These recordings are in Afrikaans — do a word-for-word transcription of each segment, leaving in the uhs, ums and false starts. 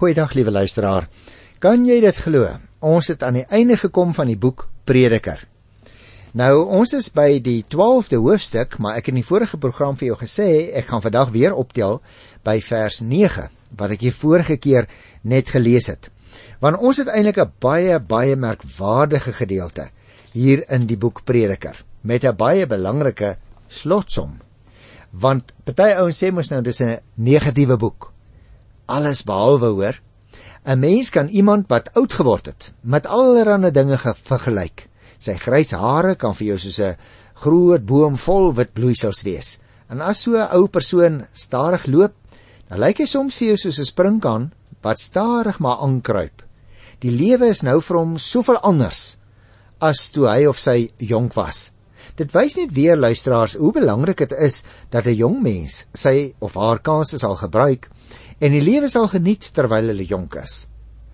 Goeiedag, liewe luisteraar. Kan jy dit glo? Ons het aan die einde gekom van die boek Prediker. Nou, ons is by die twaalfde hoofstuk, maar ek het in die vorige program vir jou gesê, ek gaan vandag weer optel by vers nege, wat ek hier vorige keer net gelees het. Want ons het eintlik 'n baie, baie merkwaardige gedeelte hier in die boek Prediker, met 'n baie belangrike slotsom. Want party ouens sê mos nou, dis 'n negatiewe boek. Alles behalwe, hoor. 'n Mens kan iemand wat oud geword het, met allerlei dinge vergelyk. Sy grys hare kan vir jou soos 'n groot boom vol wit bloeisels wees. En as so 'n ou persoon stadig loop, dan lyk hy soms vir jou soos 'n sprinkaan wat stadig maar aankruip. Die lewe is nou vir hom soveel anders as toe hy of sy jonk was. Dit wys net weer, luisteraars, hoe belangrik dit is dat 'n jong mens sy of haar kanse sal gebruik en die lewe sal geniet terwyl hulle jonk is.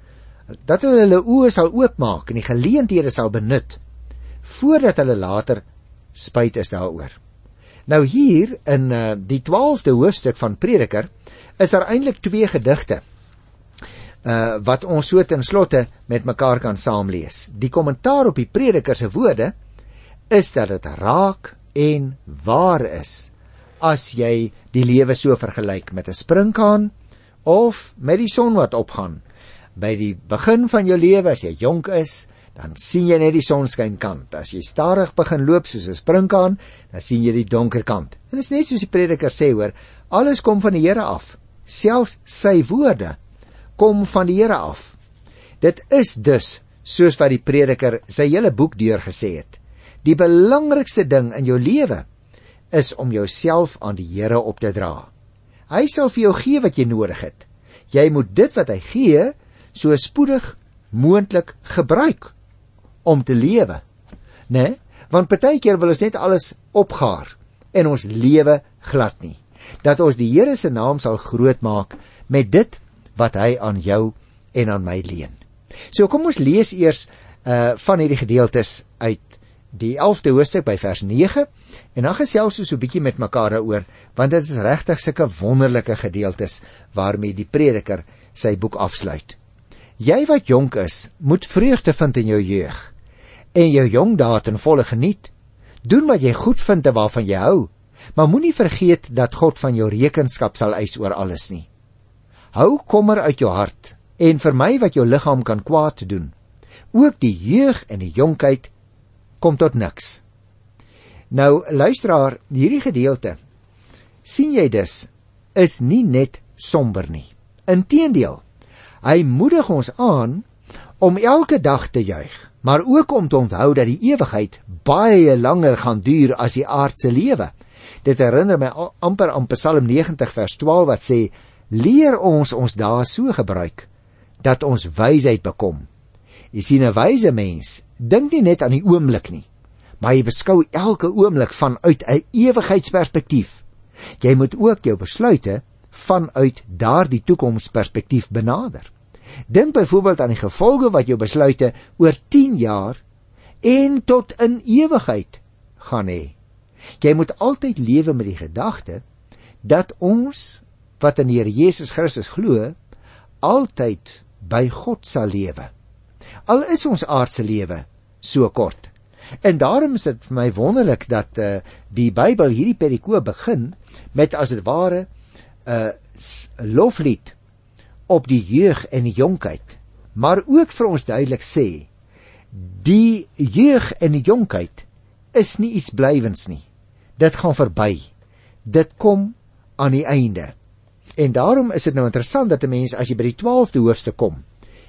Dat hulle hulle oë sal oopmaak en die geleenthede sal benut, voordat hulle later spyt is daaroor. Nou hier in uh, die twaalfde hoofstuk van Prediker is daar eintlik twee gedigte uh, wat ons so ten slotte met mekaar kan saamlees. Die kommentaar op die Prediker se woorde is dat dit raak en waar is as jy die lewe so vergelyk met 'n sprinkaan of met die son wat opgaan. By die begin van jou lewe, as jy jonk is, dan sien jy net die sonskyn-kant. As jy stadig begin loop soos 'n sprinkaan, dan sien jy die donker kant. En dit is net soos die Prediker sê, hoor, alles kom van die Here af. Selfs sy woorde kom van die Here af. Dit is dus, soos wat die Prediker sy hele boek deur gesê het, die belangrikste ding in jou lewe is om jouself aan die Here op te dra. Hy sal vir jou gee wat jy nodig het. Jy moet dit wat hy gee, so spoedig moontlik gebruik om te lewe. Nee, want partykeer wil ons net alles opgaar en ons lewe glad nie. Dat ons die Here se naam sal groot maak met dit wat hy aan jou en aan my leen. So kom ons lees eers uh, van hierdie gedeeltes uit die elfde hoofstuk by vers nege, en dan gesels ons so 'n bietjie met mekaar daaroor, want dit is regtig sulke wonderlike gedeeltes waarmee die Prediker sy boek afsluit. Jy wat jonk is, moet vreugde vind in jou jeug, en jou jong dae ten volle geniet. Doen wat jy goed vind en waarvan jy hou, maar moenie vergeet dat God van jou rekenskap sal eis oor alles nie. Hou kommer uit jou hart, en vermy wat jou liggaam kan kwaad doen. Ook die jeug en die jonkheid kom tot niks. Nou, luisteraar, hierdie gedeelte, sien jy dus, is nie net somber nie. Inteendeel, hy moedig ons aan om elke dag te juig, maar ook om te onthou dat die ewigheid baie langer gaan duur as die aardse lewe. Dit herinner my amper aan Psalm negentig vers twaalf wat sê, leer ons ons dae so gebruik, dat ons wysheid bekom. Jy sien, 'n wyse mens dink nie net aan die oomblik nie, maar jy beskou elke oomblik vanuit 'n ewigheidsperspektief. Jy moet ook jou besluite vanuit daardie toekomsperspektief benader. Dink byvoorbeeld aan die gevolge wat jou besluite oor tien jaar en tot in ewigheid gaan hê. Jy moet altyd lewe met die gedagte dat ons wat in die Here Jesus Christus glo, altyd by God sal lewe. Al is ons aardse lewe so kort. En daarom is dit vir my wonderlik dat uh, die Bybel hierdie perikoop begin met as dit ware 'n uh, loflied op die jeug en die jonkheid, maar ook vir ons duidelik sê, die jeug en die jonkheid is nie iets blywends nie. Dit gaan verby. Dit kom aan die einde. En daarom is dit nou interessant dat 'n mens, as jy by die twaalfde hoofstuk kom,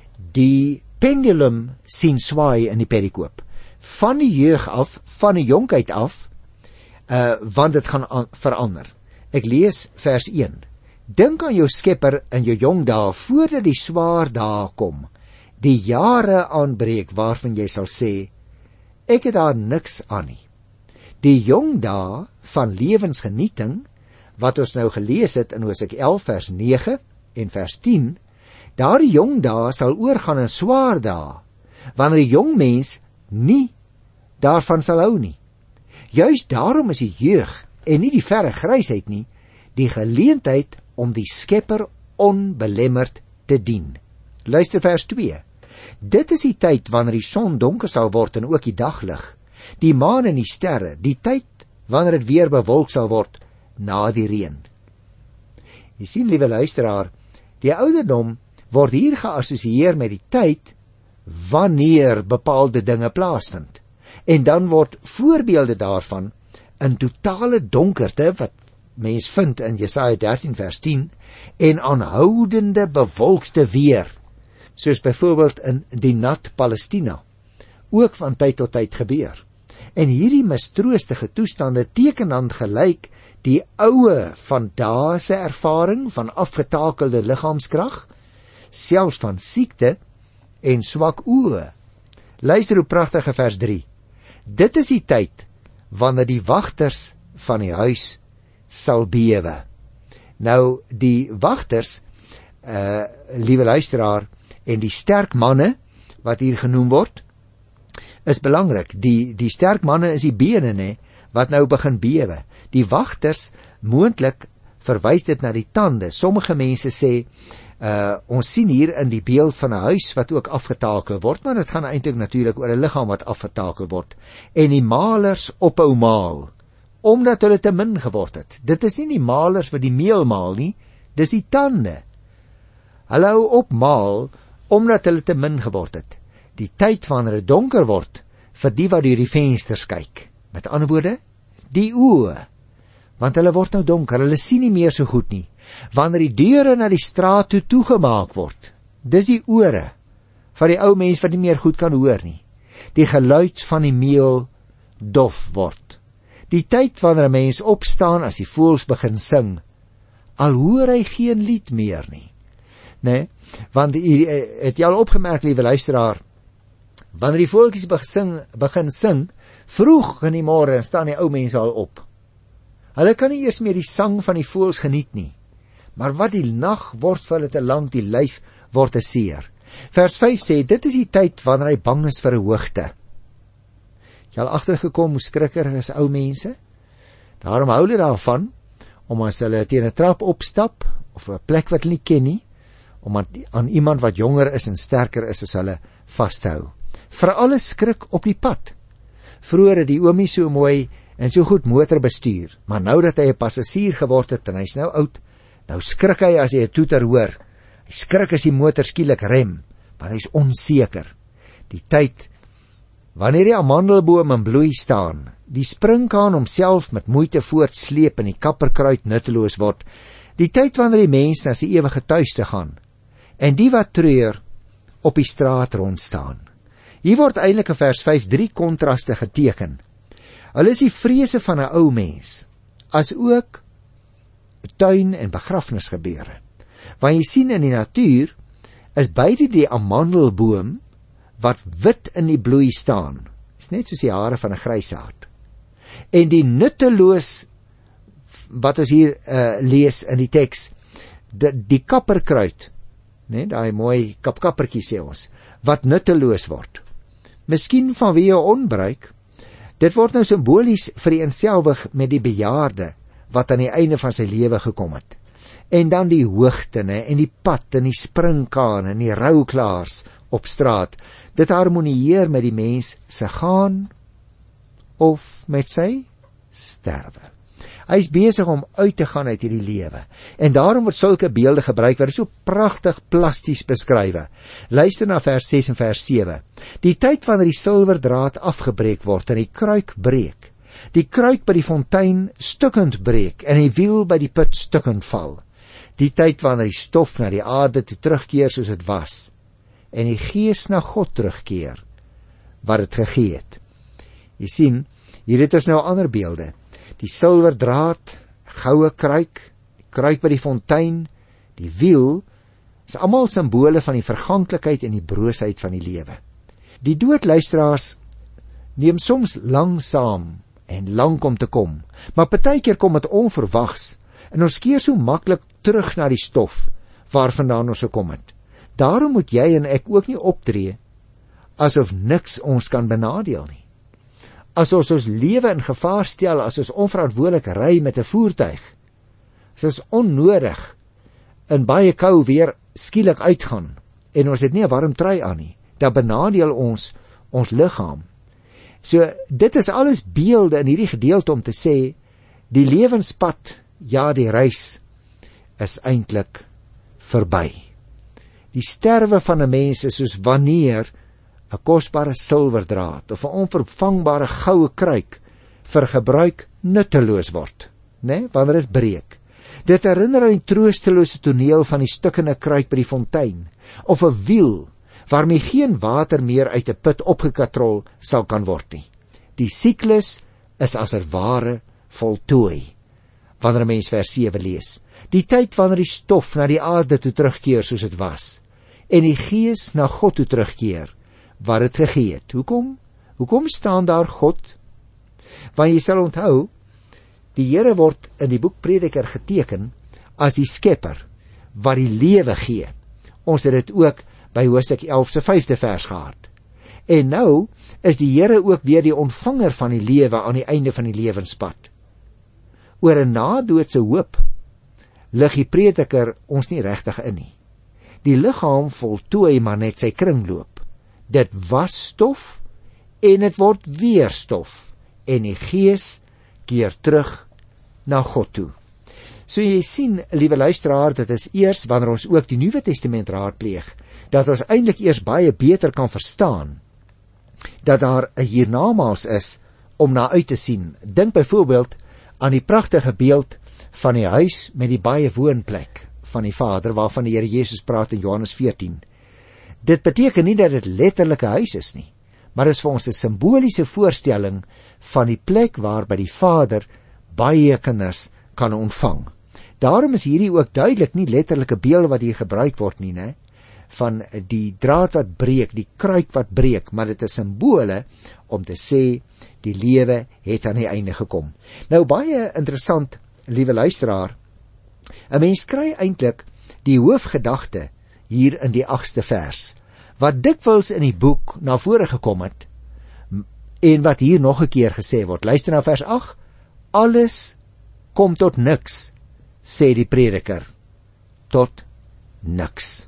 die pendulum sien swaai in die perikoop. Van die jeug af, van die jonkheid af, uh, want dit gaan verander. Ek lees vers een. Dink aan jou Skepper in jou jong dae, voordat die swaar dae kom, die jare aanbreek waarvan jy sal sê, ek het daar niks aan nie. Die jong dae van lewensgenieting, wat ons nou gelees het in Hosea elf vers nege en vers tien, daardie jong dae sal oorgaan in swaar dae, wanneer die jong mens nie daarvan sal hou nie. Juist daarom is die jeug en nie die verre grysheid nie, die geleentheid om die Skepper onbelemmerd te dien. Luister vers twee. Dit is die tyd wanneer die son donker sal word en ook die daglig, die maan en die sterre, die tyd wanneer dit weer bewolk sal word na die reën. Jy sien, liewe luisteraar, die ouderdom word hier geassosieer met die tyd wanneer bepaalde dinge plaasvind. En dan word voorbeelde daarvan in totale donkerte, wat mens vind in Jesaja dertien vers tien, en aanhoudende bewolkte weer, soos byvoorbeeld in die nat Palestina, ook van tyd tot tyd gebeur. En hierdie mistroostige toestande teken dan gelyk die oue vandae se ervaring van afgetakelde liggaamskrag, selfs van siekte en swak oë. Luister hoe pragtige vers drie. Dit is die tyd wanneer die wagters van die huis sal bewe. Nou, die wagters, uh, liewe luisteraar, en die sterk manne, wat hier genoem word, is belangrik. Die, die sterk manne is die bene, ne, wat nou begin bewe. Die wagters, moontlik verwys dit na die tande. Sommige mense sê, uh, ons sien hier in die beeld van 'n huis wat ook afgetakel word, maar dit gaan eintlik natuurlik oor 'n liggaam wat afgetakel word. En die malers ophou maal, omdat hulle te min geword het. Dit is nie die malers wat die meel maal nie, dis die tande. Hulle hou op maal, omdat hulle te min geword het. Die tyd wanneer dit donker word, vir die wat deur die vensters kyk. Met ander woorde, die oë, want hulle word nou donker, hulle sien nie meer so goed nie. Wanneer die deure na die straat toe toegemaak word, dis die ore van die ou mens wat nie meer goed kan hoor nie. Die geluid van die meel dof word. Die tyd wanneer 'n mens opstaan as die voëls begin sing, al hoor hy geen lied meer nie. Nee, want hier het jy al opgemerk, liewe luisteraar, wanneer die voeltjies begin, begin sing, vroeg in die môre staan die ou mense al op. Hulle kan nie eers meer die sang van die voëls geniet nie, maar wat die nag word vir hulle te lank, die lyf word te seer. Vers vyf sê, dit is die tyd wanneer hy bang is vir 'n hoogte. Jy al agtergekom hoe skrikker is ou mense? Daarom hou hulle daarvan, om as hulle teen 'n trap opstap, of 'n plek wat hulle nie ken nie, om aan, aan iemand wat jonger is en sterker is as hulle vasthou. Vir alle skrik op die pad. Vroeger het die oomie so mooi en so goed motor bestuur, maar nou dat hy 'n passasier geword het en hy's nou oud, nou skrik hy as hy 'n toeter hoor. Hy skrik as die motor skielik rem, want hy's onseker. Die tyd wanneer die amandelboom in bloei staan, die springkaan homself met moeite voortsleep en die kapperkruid nutteloos word, die tyd wanneer die mens na sy ewige tuiste gaan, en die wat treur op die straat rondstaan. Hier word eintlik in vers vyf drie kontraste geteken. Hulle is die vrese van 'n ou mens, as ook tuin- en begrafnisgebeure. Want jy sien in die natuur, is beide die amandelboom, wat wit in die bloei staan, is net soos die hare van 'n grysaard, en die nutteloos, wat ons hier uh, lees in die teks, die, die kapperkruid, nee, daai mooi kapkappertjie sê ons, wat nutteloos word. Miskien vanweë onbruik, dit word nou simbolies vereenselwig met die bejaarde, wat aan die einde van sy lewe gekom het. En dan die hoogte, ne, en die pad, en die springkaan, en die rouklaars op straat, dit harmonieer met die mens se gaan, of met sy sterwe. Hy is besig om uit te gaan uit hierdie lewe. En daarom word sulke beelde gebruik, wat so pragtig plasties beskrywe. Luister na vers ses en vers sewe. Die tyd wanneer die silwerdraad afgebreek word en die kruik breek. Die kruik by die fontein stukkend breek en die wiel by die put stukkend val. Die tyd wanneer die stof na die aarde toe terugkeer soos dit was. En die gees na God terugkeer, wat het gegee het. Jy sien, hier het ons nou ander beelde. Die silwerdraad, goue kruik, die kruik by die fontein, die wiel, is almal simbole van die verganklikheid en die broosheid van die lewe. Die dood, luisteraars, neem soms langsaam en lank om te kom, maar partykeer kom dit onverwags, en ons keer so maklik terug na die stof, waarvandaan ons gekom het. Daarom moet jy en ek ook nie optree, asof niks ons kan benadeel nie. As ons ons lewe in gevaar stel, as ons onverantwoordelik ry met 'n voertuig, as ons onnodig in baie kou weer skielik uitgaan en ons het nie 'n warm trui aan nie, dan benadeel ons ons liggaam. So dit is alles beelde in hierdie gedeelte om te sê die lewenspad, ja die reis is eintlik verby. Die sterwe van 'n mens is soos wanneer 'n kosbare silwerdraad of 'n onvervangbare goue kruik vir gebruik nutteloos word, né, wanneer dit breek. Dit herinner aan die troostelose toneel van die stukkende kruik by die fontein, of 'n wiel waarmee geen water meer uit 'n put opgekatrol sal kan word nie. Die siklus is as 'n ware voltooi, wanneer 'n mens vers sewe lees. Die tyd wanneer die stof na die aarde toe terugkeer soos dit was, en die gees na God toe terugkeer, wat het gegee het. Hoekom? Hoekom staan daar God? Want jy sal onthou, die Here word in die boek Prediker geteken as die skepper, wat die lewe gee. Ons het dit ook by Hoofstuk elf se vyfde vers gehad. En nou is die Here ook weer die ontvanger van die lewe aan die einde van die lewenspad. Oor 'n nadoodse hoop lig die Prediker ons nie regtig in nie. Die liggaam voltooi maar net sy kringloop. Dit was stof en dit word weer stof, en die gees keer terug na God toe. So jy sien, liewe luisteraar, dit is eers wanneer ons ook die Nuwe Testament raadpleeg, dat ons eintlik eers baie beter kan verstaan dat daar 'n hiernamaals is om na uit te sien. Dink byvoorbeeld aan die pragtige beeld van die huis met die baie woonplek van die Vader, waarvan die Here Jesus praat in Johannes veertien. Dit beteken nie dat dit letterlik 'n huis is nie, maar dit is vir ons 'n simboliese voorstelling van die plek waar by die Vader baie kinders kan ontvang. Daarom is hierdie ook duidelik nie letterlike beelde wat hier gebruik word nie, né? Van die draad wat breek, die kruik wat breek, maar dit is simbole om te sê die lewe het aan die einde gekom. Nou baie interessant, liewe luisteraar, 'n mens kry eintlik die hoofgedagte hier in die agste vers, wat dikwels in die boek na vore gekom het, en wat hier nog 'n keer gesê word. Luister na vers agt, alles kom tot niks, sê die Prediker, tot niks.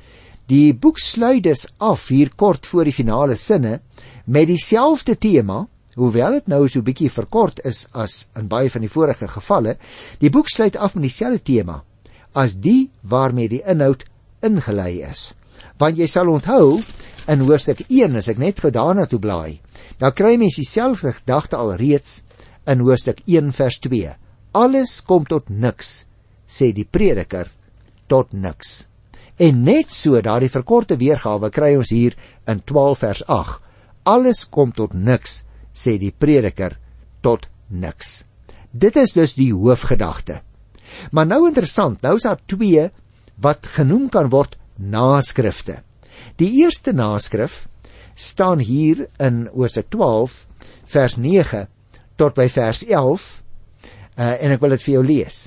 Die boek sluit dus af hier kort voor die finale sinne met dieselfde tema, hoewel dit nou so 'n bietjie verkort is as in baie van die vorige gevalle. Die boek sluit af met dieselfde tema as die waarmee die inhoud ingelei is. Want jy sal onthou in hoofstuk een, as ek net gou daarna toe blaai, dan kry mens dieselfde gedagte al reeds in hoofstuk een vers twee. Alles kom tot niks, sê die Prediker, tot niks. En net so daardie verkorte weergawe kry ons hier in twaalf vers agt. Alles kom tot niks, sê die Prediker, tot niks. Dit is dus die hoofgedagte. Maar nou interessant, nou is daar twee wat genoem kan word naskrifte. Die eerste naskrif staan hier in Hoofstuk twaalf vers nege tot by vers elf, uh, en ek wil dit vir jou lees.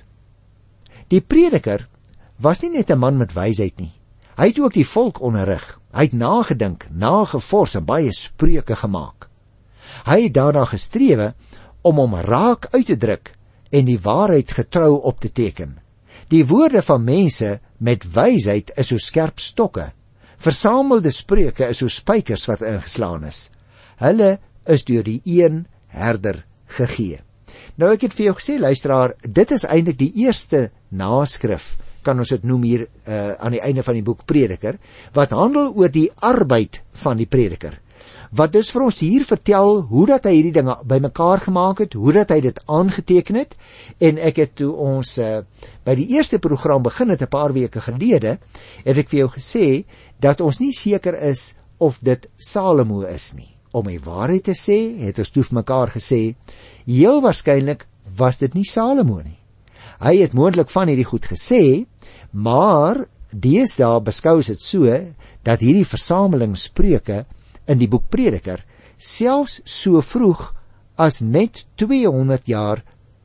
Die Prediker was nie net 'n man met wysheid nie. Hy het ook die volk onderrig. Hy het nagedink, nagevors en baie spreuke gemaak. Hy het daarna gestrewe om hom raak uit te druk en die waarheid getrou op te teken. Die woorde van mense met wysheid is so skerp stokke. Versamelde spreuke is so spykers wat ingeslaan is. Hulle is deur die een herder gegee. Nou ek het vir jou gesê, luisteraar, dit is eintlik die eerste naskrif, kan ons dit noem hier uh, aan die einde van die boek Prediker, wat handel oor die arbeid van die Prediker. Wat dus vir ons hier vertel hoe dat hy hierdie dinge bymekaar gemaak het, hoe dat hy dit aangeteken het, en ek het toe ons uh, by die eerste program begin het 'n paar weke gelede, het ek vir jou gesê dat ons nie seker is of dit Salomo is nie. Om die waarheid te sê, het ons toe vir mekaar gesê, heel waarskynlik was dit nie Salomo nie. Hy het moontlik van hierdie goed gesê, maar deesdae beskou dit so dat hierdie versameling spreuke in die boek Prediker selfs so vroeg as net tweehonderd jaar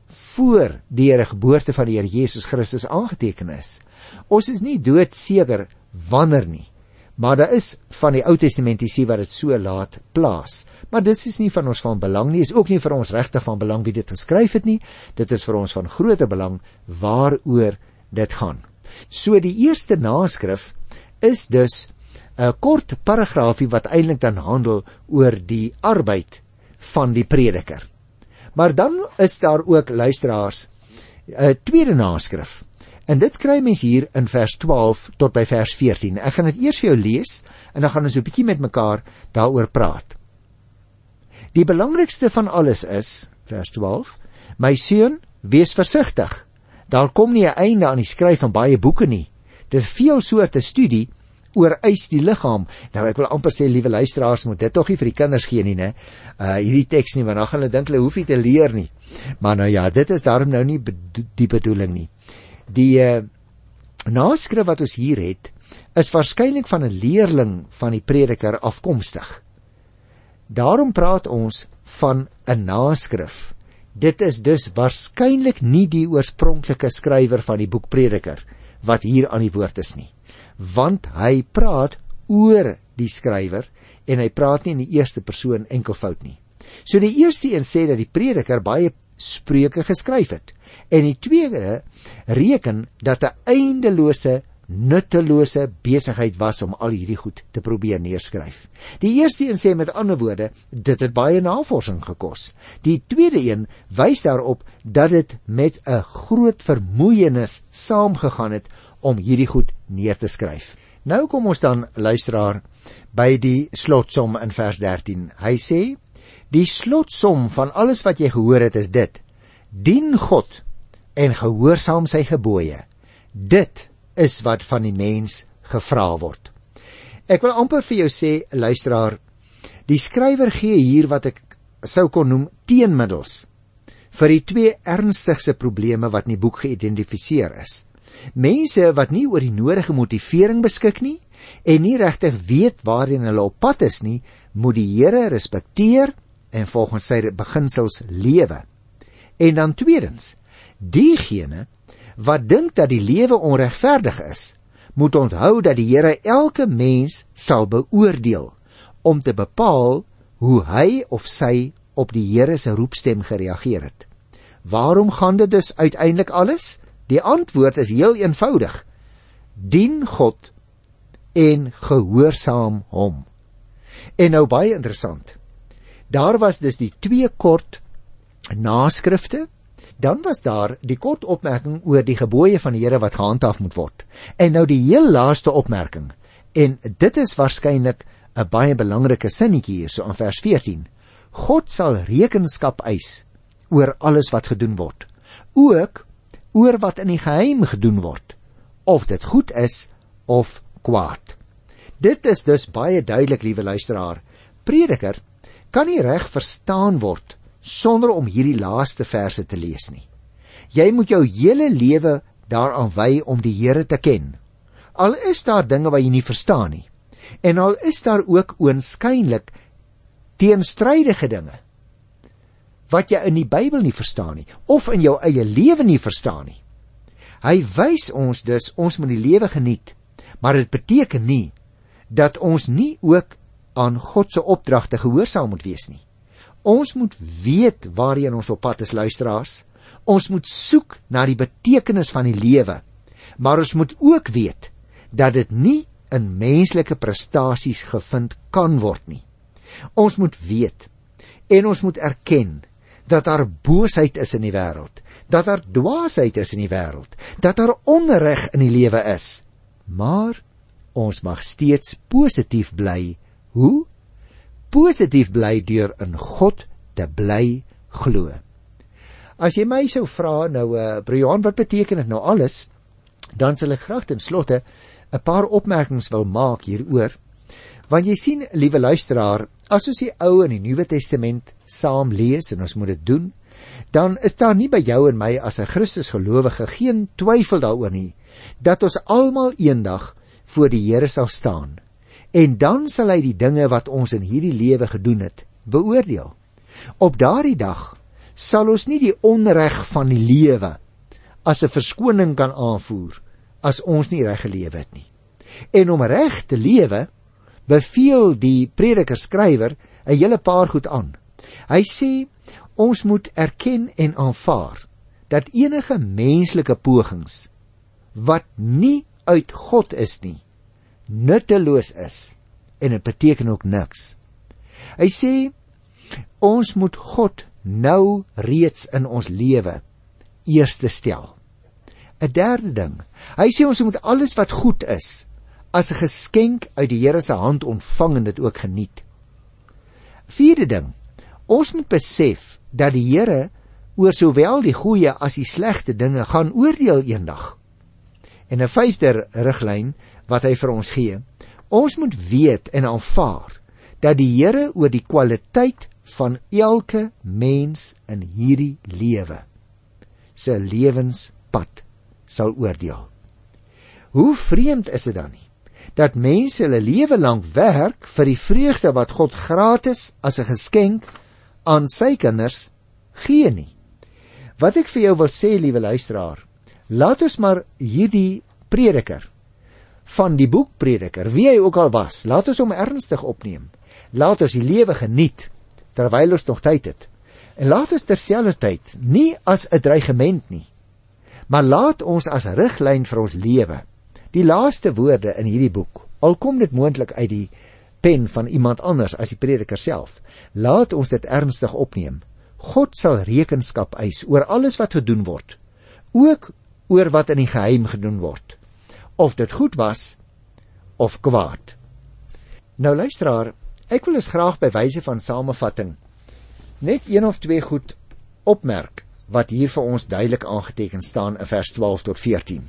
voor die Here geboorte van die Here Jesus Christus aangeteken is. Ons is nie doodseker wanneer nie, maar daar is van die Ou Testament isie wat dit so laat plaas. Maar dit is nie van ons van belang nie, is ook nie vir ons regtig van belang wie dit geskryf het nie, dit is vir ons van groter belang waaroor dit gaan. So die eerste naskrif is dus 'n kort paragraafie wat eintlik dan handel oor die arbeid van die prediker. Maar dan is daar ook, luisteraars, 'n tweede naskrif. En dit kry mens hier in vers twaalf tot by vers veertien. Ek gaan dit eers vir jou lees en dan gaan ons 'n bietjie met mekaar daaroor praat. Die belangrikste van alles is, vers twaalf, my seun, wees versigtig. Daar kom nie 'n einde aan die skryf van baie boeke nie. Dis veel soorte studie ooreis die liggaam. Nou ek wil amper sê, liewe luisteraars, moet dit tog nie vir die kinders gee nie, né? Uh, hierdie teks nie, want dan gaan hulle dink hulle hoef nie te leer nie. Maar nou ja, dit is daarom nou nie bedo- die bedoeling nie. Die uh, naskrif wat ons hier het, is waarskynlik van 'n leerling van die prediker afkomstig. Daarom praat ons van 'n naskrif. Dit is dus waarskynlik nie die oorspronklike skrywer van die boek Prediker wat hier aan die woord is nie, want hy praat oor die skrywer en hy praat nie in die eerste persoon enkelvoud nie. So die eerste een sê dat die prediker baie spreuke geskryf het, en die tweede reken dat 'n eindelose, nuttelose besigheid was om al hierdie goed te probeer neerskryf. Die eerste een sê met ander woorde, dit het baie navorsing gekos. Die tweede een wys daarop dat dit met 'n groot vermoeienis saamgegaan het om hierdie goed neer te skryf. Nou kom ons dan, luisteraar, by die slotsom in vers dertien. Hy sê, die slotsom van alles wat jy gehoor het is dit: dien God en gehoorsaam sy gebooie. Dit is wat van die mens gevra word. Ek wil amper vir jou sê, luisteraar, die skrywer gee hier wat ek sou kon noem teenmiddels vir die twee ernstigste probleme wat in die boek geïdentifiseer is. Mense wat nie oor die nodige motivering beskik nie en nie regtig weet waarheen hulle op pad is nie, moet die Here respekteer en volgens sy beginsels lewe. En dan tweedens, diegene wat dink dat die lewe onregverdig is, moet onthou dat die Here elke mens sal beoordeel om te bepaal hoe hy of sy op die Here se roepstem gereageer het. Waarom gaan dit dus uiteindelik alles? Die antwoord is heel eenvoudig: dien God en gehoorsaam hom. En nou baie interessant, daar was dus die twee kort naskrifte. Dan was daar die kort opmerking oor die gebooie van die Here wat gehandhaaf moet word. En nou die heel laaste opmerking, en dit is waarskynlik 'n baie belangrike sinnetjie hier, so in vers veertien. God sal rekenskap eis oor alles wat gedoen word, ook oor wat in die geheim gedoen word, of dit goed is of kwaad. Dit is dus baie duidelik, liewe luisteraar. Prediker kan nie reg verstaan word sonder om hierdie laaste verse te lees nie. Jy moet jou hele lewe daaraan wy om die Here te ken. Al is daar dinge wat jy nie verstaan nie, en al is daar ook oënskynlik teenstrydige dinge wat jy in die Bybel nie verstaan nie, of in jou eie lewe nie verstaan nie. Hy wys ons dus, ons moet die lewe geniet, maar dit beteken nie dat ons nie ook aan God se opdragte gehoorsaam moet wees nie. Ons moet weet waarheen ons op pad is, luisteraars. Ons moet soek na die betekenis van die lewe, maar ons moet ook weet dat dit nie in menslike prestasies gevind kan word nie. Ons moet weet en ons moet erken dat daar boosheid is in die wêreld, dat daar dwaasheid is in die wêreld, dat daar onreg in die lewe is, maar ons mag steeds positief bly. Hoe? Positief bly deur in God te bly glo. As jy my sou vra, nou, uh, Broer Johan, wat beteken dit nou alles, dan sal ek graag ten slotte 'n paar opmerkings wil maak hieroor, want jy sien, liewe luisteraar, as ons die Ou en die Nuwe Testament saam lees, en ons moet dit doen, dan is daar nie by jou en my as 'n Christusgelowige geen twyfel daaroor nie, dat ons almal eendag voor die Here sal staan, en dan sal hy die dinge wat ons in hierdie lewe gedoen het, beoordeel. Op daardie dag sal ons nie die onreg van die lewe as 'n verskoning kan aanvoer, as ons nie reg gelewe het nie. En om reg te lewe, beveel die predikerskrywer 'n hele paar goed aan. Hy sê, ons moet erken en aanvaar dat enige menslike pogings wat nie uit God is nie, nutteloos is, en dit beteken ook niks. Hy sê, ons moet God nou reeds in ons lewe eerste stel. 'n Derde ding, hy sê ons moet alles wat goed is, as 'n geskenk uit die Here se hand ontvang en dit ook geniet. Vierde ding, ons moet besef dat die Here oor sowel die goeie as die slegte dinge gaan oordeel eendag. En 'n vyfde riglyn wat hy vir ons gee, ons moet weet en aanvaar dat die Here oor die kwaliteit van elke mens in hierdie lewe se lewenspad sal oordeel. Hoe vreemd is dit dan nie, dat mense hulle lewe lank werk vir die vreugde wat God gratis as 'n geskenk aan sy kinders gee nie. Wat ek vir jou wil sê, liewe luisteraar, laat ons maar hierdie prediker van die boek Prediker, wie hy ook al was, laat ons hom ernstig opneem. Laat ons die lewe geniet terwyl ons nog tyd het. En laat ons terselfdertyd nie as 'n dreigement nie, maar laat ons as riglyn vir ons lewe die laaste woorde in hierdie boek, al kom dit moontlik uit die pen van iemand anders as die prediker self, laat ons dit ernstig opneem. God sal rekenskap eis oor alles wat gedoen word, ook oor wat in die geheim gedoen word, of dit goed was of kwaad. Nou luisteraar, ek wil eens graag by wyse van samevatting net een of twee goed opmerk wat hier vir ons duidelik aangeteken staan in vers twaalf tot veertien.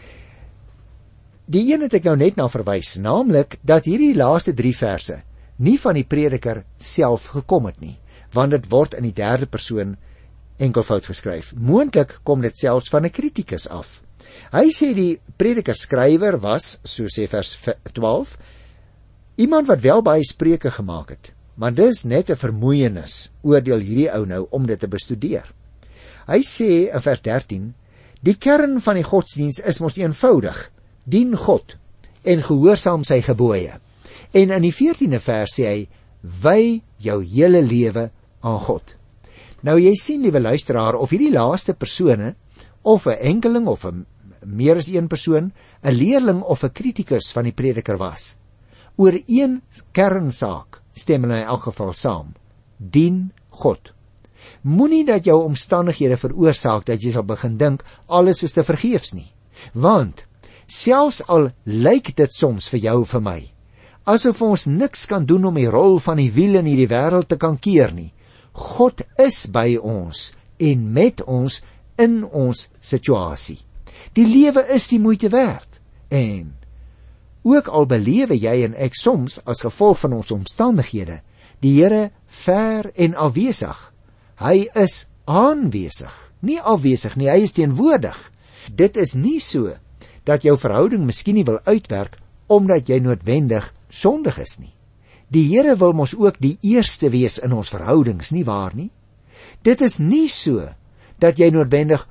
Die een het ek nou net na verwys, naamlik dat hierdie laaste drie verse nie van die prediker self gekom het nie, want dit word in die derde persoon enkelvoud geskryf. Moontlik kom dit selfs van 'n kritikus af. Hy sê die prediker skrywer was, so sê vers twaalf, iemand wat wel baie spreuke gemaak het, maar dis net 'n vermoeienis, oordeel hierdie ou nou om dit te bestudeer. Hy sê in vers dertien, die kern van die godsdiens is mos eenvoudig, dien God en gehoorsaam sy gebooie. En in die veertiende vers sê hy, wy jou hele lewe aan God. Nou jy sien, liewe luisteraar, of hierdie laaste persone, of 'n enkeling of 'n meer as een persoon, 'n leerling of 'n kritikus van die prediker was, oor een kernsaak stem hulle in elk geval saam, dien God. Moenie dat jou omstandighede veroorsaak dat jy sal begin dink alles is te vergeefs nie, want selfs al lyk dit soms vir jou vir my asof ons niks kan doen om die rol van die wiel in hierdie wêreld te kan keer nie, God is by ons en met ons in ons situasie. Die lewe is die moeite werd, en ook al belewe jy en ek soms as gevolg van ons omstandighede die Here ver en afwesig, hy is aanwesig, nie afwesig nie, hy is teenwoordig. Dit is nie so dat jou verhouding miskien nie wil uitwerk omdat jy noodwendig sondig is nie. Die Here wil mos ook die eerste wees in ons verhoudings, nie waar nie? Dit is nie so dat jy noodwendig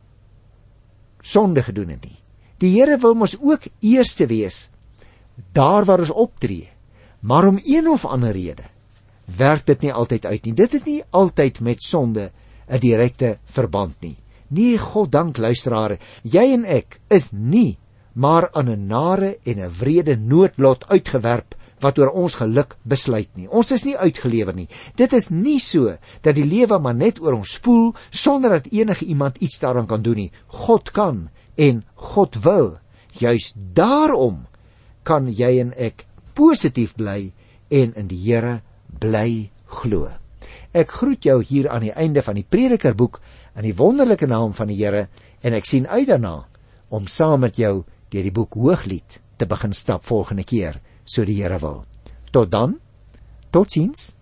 sonde gedoen het nie. Die Here wil mos ook eerste wees daar waar ons optree, maar om een of ander rede werk dit nie altyd uit nie. Dit het nie altyd met sonde 'n direkte verband nie. Nee, God dank luisteraar, jy en ek is nie maar aan 'n nare en 'n wrede noodlot uitgewerp wat oor ons geluk besluit nie. Ons is nie uitgelewer nie. Dit is nie so dat die lewe maar net oor ons spoel sonder dat enige iemand iets daaraan kan doen nie. God kan en God wil. Juist daarom kan jy en ek positief bly en in die Here bly glo. Ek groet jou hier aan die einde van die Predikerboek in die wonderlike naam van die Here en ek sien uit daarna om saam met jou deur die boek Hooglied te begin stap volgende keer, so die Here wil. Tot dan, totsiens.